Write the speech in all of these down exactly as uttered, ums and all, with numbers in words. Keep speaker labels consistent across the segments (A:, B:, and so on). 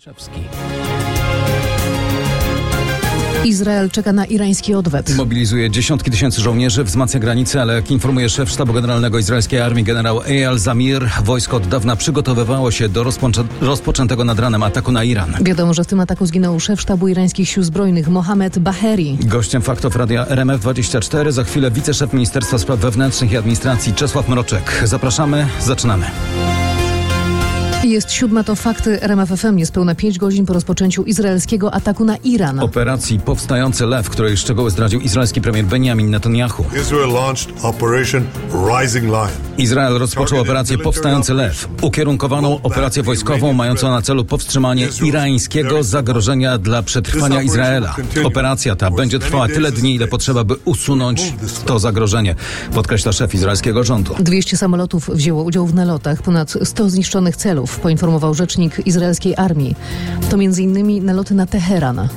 A: Izrael czeka na irański odwet.
B: Mobilizuje dziesiątki tysięcy żołnierzy, wzmacnia granice, ale jak informuje szef sztabu generalnego izraelskiej armii generał Eyal Zamir, wojsko od dawna przygotowywało się do rozpoczę- rozpoczętego nad ranem ataku na Iran.
A: Wiadomo, że w tym ataku zginął szef sztabu irańskich sił zbrojnych Mohamed Baheri.
B: Gościem faktów radia R M F dwadzieścia cztery za chwilę wiceszef Ministerstwa Spraw Wewnętrznych i Administracji Czesław Mroczek. Zapraszamy, zaczynamy.
A: Jest siódma, to fakty. R M F F M niespełna pięć godzin po rozpoczęciu izraelskiego ataku na Iran.
B: Operacji Powstający Lew, której szczegóły zdradził izraelski premier Benjamin Netanyahu.
C: Israel launched Operation Rising Lion.
B: Izrael rozpoczął operację Powstający Lew, ukierunkowaną operację wojskową mającą na celu powstrzymanie irańskiego zagrożenia dla przetrwania Izraela. Operacja ta będzie trwała tyle dni, ile potrzeba, by usunąć to zagrożenie, podkreśla szef izraelskiego rządu.
A: dwieście samolotów wzięło udział w nalotach, ponad sto zniszczonych celów, poinformował rzecznik izraelskiej armii. To między innymi naloty na Teheran.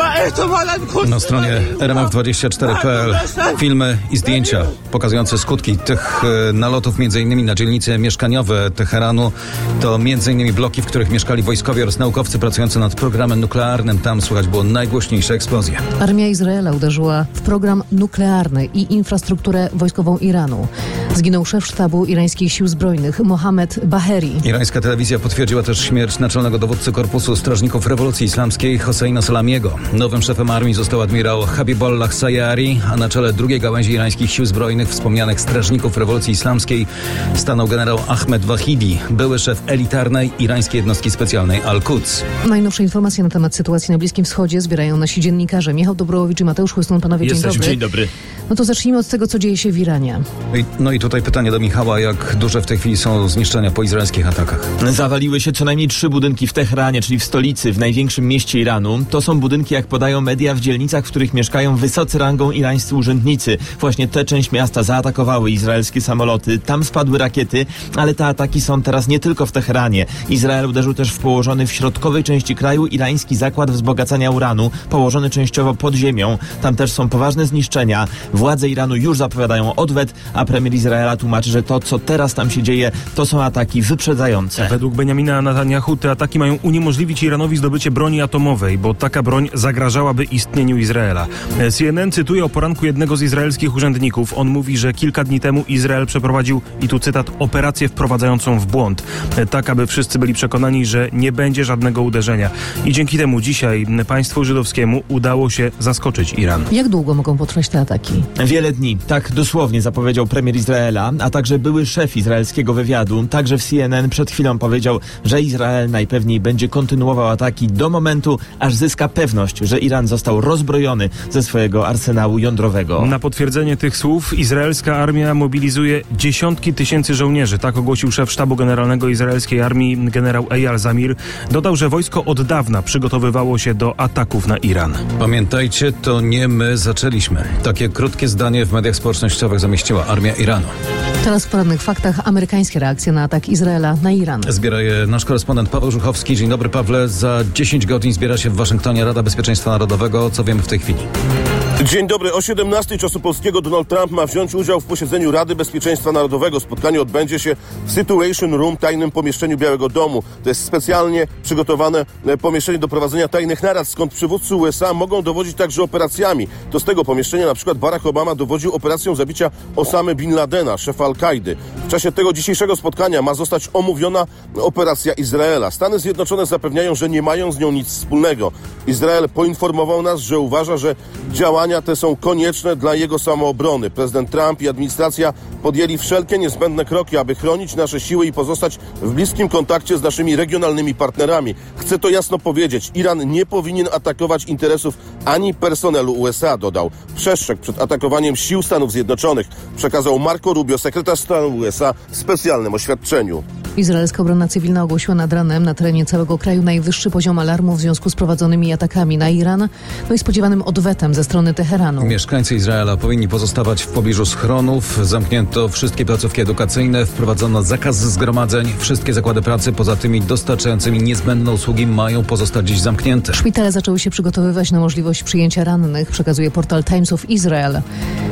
B: Na stronie R M F dwadzieścia cztery kropka p l filmy i zdjęcia pokazujące skutki tych e, nalotów, między innymi na dzielnice mieszkaniowe Teheranu. To między innymi bloki, w których mieszkali wojskowie oraz naukowcy pracujący nad programem nuklearnym. Tam słychać było najgłośniejsze eksplozje.
A: Armia Izraela uderzyła w program nuklearny i infrastrukturę wojskową Iranu. Zginął szef sztabu irańskich sił zbrojnych Mohamed Baheri.
B: Irańska telewizja potwierdziła też śmierć naczelnego dowódcy Korpusu Strażników Rewolucji Islamskiej Hosseina Salamiego. Nowym szefem armii został admirał Habibollah Sayari, a na czele drugiej gałęzi irańskich sił zbrojnych wspomnianych Strażników Rewolucji Islamskiej stanął generał Ahmed Wahidi, były szef elitarnej irańskiej jednostki specjalnej Al-Quds.
A: Najnowsze informacje na temat sytuacji na Bliskim Wschodzie zbierają nasi dziennikarze Michał Dobrowicz i Mateusz Chłystun. Panowie, dzień
D: Jesteśmy.
A: dobry.
D: Dzień dobry.
A: No to zacznijmy od tego, co dzieje się w Iranie.
B: I, no i tutaj pytanie do Michała, jak duże w tej chwili są zniszczenia po izraelskich atakach?
D: Zawaliły się co najmniej trzy budynki w Teheranie, czyli w stolicy, w największym mieście Iranu. To są budynki, jak podają media, w dzielnicach, w których mieszkają wysocy rangą irańscy urzędnicy. Właśnie tę część miasta zaatakowały izraelskie samoloty. Tam spadły rakiety, ale te ataki są teraz nie tylko w Teheranie. Izrael uderzył też w położony w środkowej części kraju irański zakład wzbogacania uranu, położony częściowo pod ziemią. Tam też są poważne zniszczenia. Władze Iranu już zapowiadają odwet, a premier Izraela tłumaczy, że to, co teraz tam się dzieje, to są ataki wyprzedzające.
E: Według Benjamina Netanyahu te ataki mają uniemożliwić Iranowi zdobycie broni atomowej, bo taka broń zagrażałaby istnieniu Izraela. C N N cytuje o poranku jednego z izraelskich urzędników. On mówi, że kilka dni temu Izrael przeprowadził, i tu cytat, operację wprowadzającą w błąd. Tak, aby wszyscy byli przekonani, że nie będzie żadnego uderzenia. I dzięki temu dzisiaj państwu żydowskiemu udało się zaskoczyć Iran.
A: Jak długo mogą potrwać te ataki?
D: Wiele dni, tak dosłownie zapowiedział premier Izraela, a także były szef izraelskiego wywiadu. Także w C N N przed chwilą powiedział, że Izrael najpewniej będzie kontynuował ataki do momentu, aż zyska pewność, że Iran został rozbrojony ze swojego arsenału jądrowego.
E: Na potwierdzenie tych słów izraelska armia mobilizuje dziesiątki tysięcy żołnierzy. Tak ogłosił szef sztabu generalnego izraelskiej armii generał Eyal Zamir. Dodał, że wojsko od dawna przygotowywało się do ataków na Iran.
B: Pamiętajcie, to nie my zaczęliśmy. Takie krótkie zdanie w mediach społecznościowych zamieściła armia Iranu.
A: Teraz w porannych faktach amerykańskie reakcje na atak Izraela na Iran.
B: Zbiera je nasz korespondent Paweł Żuchowski. Dzień dobry, Pawle. Za dziesięć godzin zbiera się w Waszyngtonie Rada Bezpieczeństwa Narodowego. Co wiemy w tej chwili?
F: Dzień dobry. O siedemnastej czasu polskiego Donald Trump ma wziąć udział w posiedzeniu Rady Bezpieczeństwa Narodowego. Spotkanie odbędzie się w Situation Room, tajnym pomieszczeniu Białego Domu. To jest specjalnie przygotowane pomieszczenie do prowadzenia tajnych narad, skąd przywódcy U S A mogą dowodzić także operacjami. To z tego pomieszczenia na przykład Barack Obama dowodził operacją zabicia Osamy Bin Ladena, szefa Al-Kaidy. W czasie tego dzisiejszego spotkania ma zostać omówiona operacja Izraela. Stany Zjednoczone zapewniają, że nie mają z nią nic wspólnego. Izrael poinformował nas, że uważa, że działania te są konieczne dla jego samoobrony. Prezydent Trump i administracja podjęli wszelkie niezbędne kroki, aby chronić nasze siły i pozostać w bliskim kontakcie z naszymi regionalnymi partnerami. Chcę to jasno powiedzieć. Iran nie powinien atakować interesów ani personelu U S A, dodał. Przestrzeg przed atakowaniem sił Stanów Zjednoczonych przekazał Marco Rubio, sekretarz stanu U S A, w specjalnym oświadczeniu.
A: Izraelska obrona cywilna ogłosiła nad ranem na terenie całego kraju najwyższy poziom alarmu w związku z prowadzonymi atakami na Iran, no i spodziewanym odwetem ze strony Teheranu.
B: Mieszkańcy Izraela powinni pozostawać w pobliżu schronów. Zamknięto wszystkie placówki edukacyjne, wprowadzono zakaz zgromadzeń. Wszystkie zakłady pracy poza tymi dostarczającymi niezbędne usługi mają pozostać dziś zamknięte.
A: Szpitale zaczęły się przygotowywać na możliwość przyjęcia rannych, przekazuje portal Times of Israel.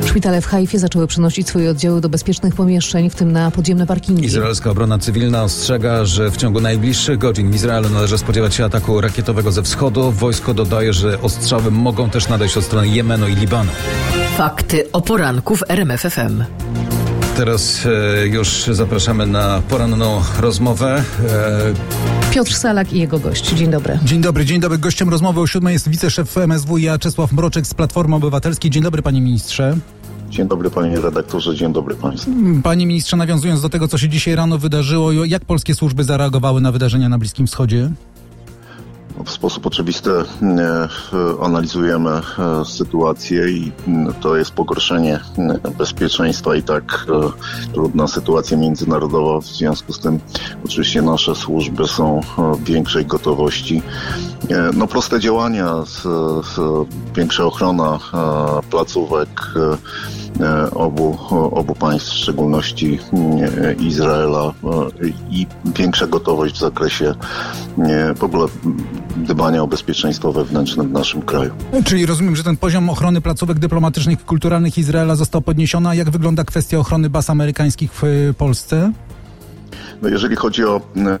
A: Szpitale w Hajfie zaczęły przenosić swoje oddziały do bezpiecznych pomieszczeń, w tym na podziemne parkingi.
B: Izraelska obrona cywilna ostrzega, że w ciągu najbliższych godzin w Izraelu należy spodziewać się ataku rakietowego ze wschodu. Wojsko dodaje, że ostrzały mogą też nadejść od strony Jemenu i Libanu.
G: Fakty o poranku w R M F F M.
B: Teraz e, już zapraszamy na poranną rozmowę.
A: E... Piotr Salak i jego gość. Dzień dobry.
H: Dzień dobry, dzień dobry. Gościem rozmowy o siódmej jest wiceszef M S W i A Czesław Mroczek z Platformy Obywatelskiej. Dzień dobry, panie ministrze.
I: Dzień dobry, panie redaktorze, dzień dobry państwu.
H: Panie ministrze, nawiązując do tego, co się dzisiaj rano wydarzyło, jak polskie służby zareagowały na wydarzenia na Bliskim Wschodzie?
I: W sposób oczywisty e, analizujemy e, sytuację i e, to jest pogorszenie e, bezpieczeństwa i tak e, trudna sytuacja międzynarodowa. W związku z tym oczywiście nasze służby są e, w większej gotowości. E, no proste działania, z, z, większa ochrona e, placówek e, obu, obu państw, w szczególności e, Izraela e, i większa gotowość w zakresie e, w ogóle dbania o bezpieczeństwo wewnętrzne w naszym kraju.
H: Czyli rozumiem, że ten poziom ochrony placówek dyplomatycznych i kulturalnych Izraela został podniesiony. A jak wygląda kwestia ochrony baz amerykańskich w Polsce?
I: No jeżeli chodzi o e, e,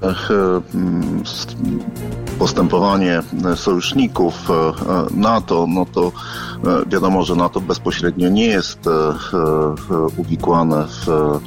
I: postępowanie sojuszników NATO, no to wiadomo, że NATO bezpośrednio nie jest uwikłane w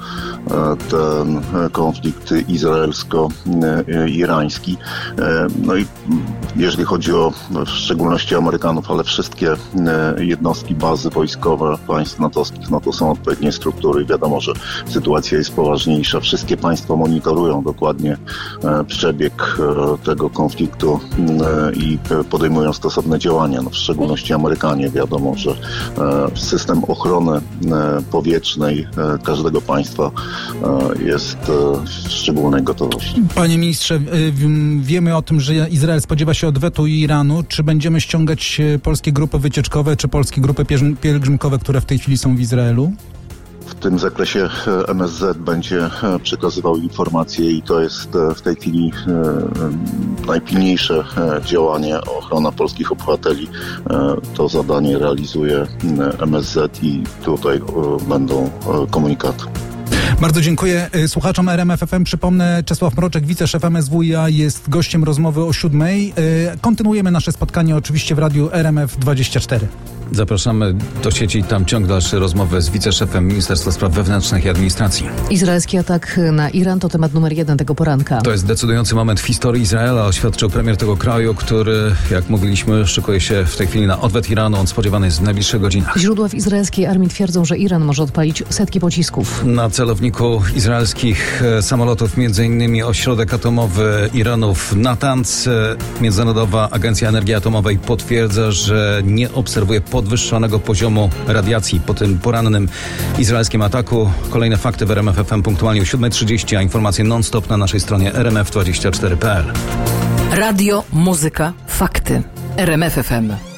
I: ten konflikt izraelsko-irański. No i jeżeli chodzi o w szczególności Amerykanów, ale wszystkie jednostki, bazy wojskowe państw natowskich, no to są odpowiednie struktury. Wiadomo, że sytuacja jest poważniejsza. Wszystkie państwa monitorują dokładnie przebieg tego konfliktu i podejmują stosowne działania. No w szczególności Amerykanie. Wiadomo, że system ochrony powietrznej każdego państwa jest w szczególnej gotowości.
H: Panie ministrze, wiemy o tym, że Izrael spodziewa się odwetu Iranu. Czy będziemy ściągać polskie grupy wycieczkowe, czy polskie grupy pielgrzymkowe, które w tej chwili są w Izraelu?
I: W tym zakresie M S Z będzie przekazywał informacje i to jest w tej chwili najpilniejsze działanie, ochrona polskich obywateli. To zadanie realizuje M S Z i tutaj będą komunikaty.
H: Bardzo dziękuję słuchaczom R M F F M. Przypomnę, Czesław Mroczek, wiceszef M S W i A, jest gościem rozmowy o siódmej. Kontynuujemy nasze spotkanie oczywiście w radiu R M F dwadzieścia cztery.
B: Zapraszamy do sieci, tam ciąg dalszy rozmowy z wiceszefem Ministerstwa Spraw Wewnętrznych i Administracji.
A: Izraelski atak na Iran to temat numer jeden tego poranka.
B: To jest decydujący moment w historii Izraela, oświadczył premier tego kraju, który, jak mówiliśmy, szykuje się w tej chwili na odwet Iranu. On spodziewany jest w najbliższych godzinach.
A: Źródła w izraelskiej armii twierdzą, że Iran może odpalić setki pocisków.
B: Na celowniku izraelskich samolotów między innymi ośrodek atomowy Iranu w Natanz. Międzynarodowa Agencja Energii Atomowej potwierdza, że nie obserwuje podwyższonego poziomu radiacji po tym porannym izraelskim ataku. Kolejne fakty w R M F F M punktualnie o siódmej trzydzieści, a informacje non-stop na naszej stronie r m f dwadzieścia cztery kropka p l.
G: Radio, muzyka, fakty. R M F F M.